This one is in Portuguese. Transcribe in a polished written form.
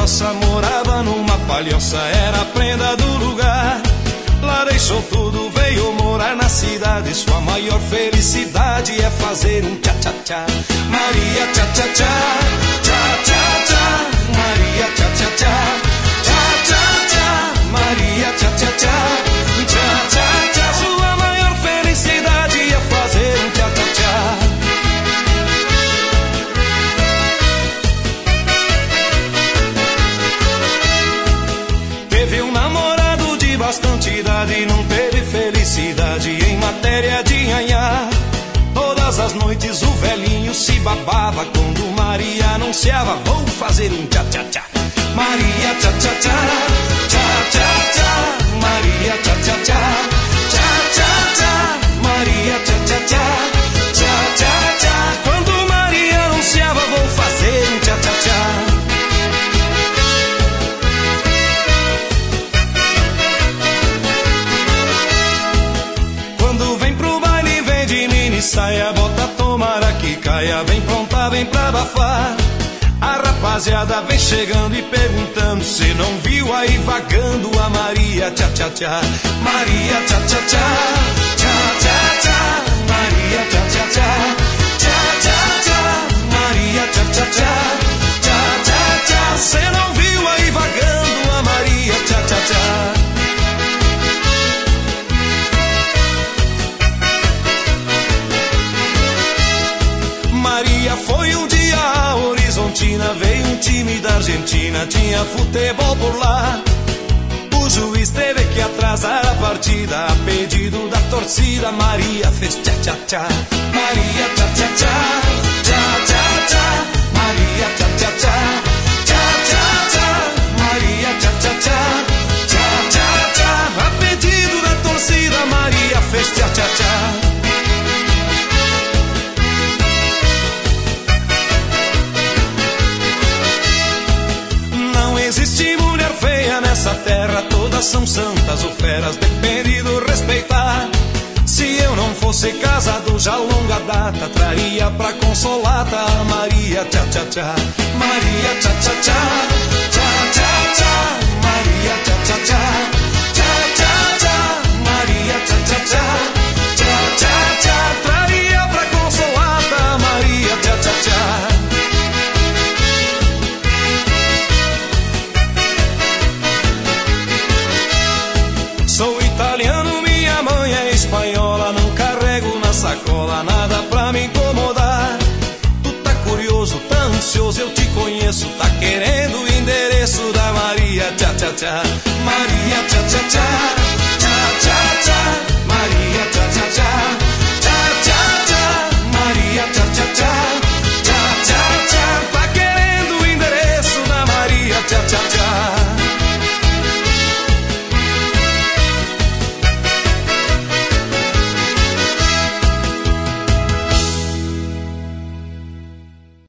roça, morava numa palhoça, era a prenda do lugar. Lá deixou tudo, veio morar na cidade. Sua maior felicidade é fazer um tchá-tchá-tchá. Maria tchá-tchá-tchá, tchá-tchá-tchá. Maria tchá-tchá-tchá, tchá-tchá-tchá. Maria tchá-tchá-tchá, tchá-tchá-tchá. Sua maior felicidade é fazer um tchá-tchá-tchá. Teve um namorado de bastante idade, não teve felicidade em matéria de nhanhá. Todas as noites o velhinho se babava quando Maria anunciava: vou fazer um tchá-tchá-tchá. Maria tchá-tchá-tchá, tchá-tchá-tchá. Maria tchá-tchá-tchá, tchá-tchá-tchá. Maria tchá-tchá-tchá, tchá-tchá-tchá. Quando Maria anunciava: vou fazer um tchá-tchá-tchá. Saia, bota, tomara que caia. Vem pronta, vem pra abafar. A rapaziada vem chegando e perguntando se não viu aí vagando a Maria tchá-tchá-tchá. Maria tchá-tchá-tchá, tchá-tchá-tchá. Maria tchá-tchá-tchá, tchá-tchá-tchá. Maria tchá-tchá-tchá, tchá-tchá-tchá. Cê não viu aí vagando a Maria tchá-tchá-tchá. Maria foi um dia a Horizontina, veio um time da Argentina, tinha futebol por lá. O juiz teve que atrasar a partida, a pedido da torcida. Maria fez tchá-tchá-tchá. Maria tchá-tchá-tchá, tchá-tchá-tchá. Maria tchá-tchá-tchá, tchá-tchá-tchá. Maria tchá-tchá-tchá, tchá-tchá-tchá. A pedido da torcida, Maria fez tchá-tchá-tchá. Existe mulher feia nessa terra, todas são santas ou feras, depende do respeitar. Se eu não fosse casado já longa data, traria pra consolata a Maria tchá-tchá-tchá. Maria tchá-tchá-tchá, tchá-tchá-tchá. Maria tchá-tchá-tchá, tchá-tchá-tchá. Maria tchá-tchá-tchá, tchá-tchá-tchá. Traria pra consolata a Maria tchá-tchá-tchá. Sou italiano, minha mãe é espanhola, não carrego na sacola nada pra me incomodar. Tu tá curioso, tá ansioso, eu te conheço, tá querendo o endereço da Maria tchá-tchá-tchá. Maria tchá-tchá-tchá,